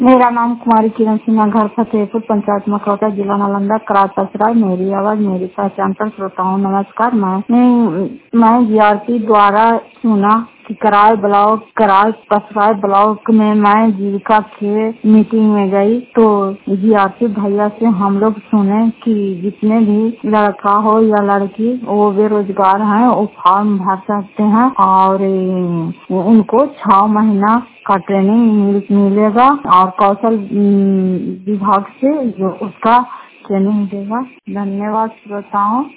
मेरा नाम कुमारी किरण सिन्हा, घर फतेहपुर, पंचायत मखौटा, जिला नालंदा, करार। मेरी आवाज मेरी पहचान पर श्रोताओं नमस्कार। मैं जीआरपी द्वारा चुना कि करार ब्लॉक में मैं जीविका के मीटिंग में गई तो जीआरपी भैया से हम लोग सुने कि जितने भी लड़का हो या लड़की वो बेरोजगार हैं वो फॉर्म भर सकते हैं और उनको 6 महीना का ट्रेनिंग मिलेगा और कौशल विभाग से जो उसका ट्रेनिंग देगा। धन्यवाद श्रोताओं।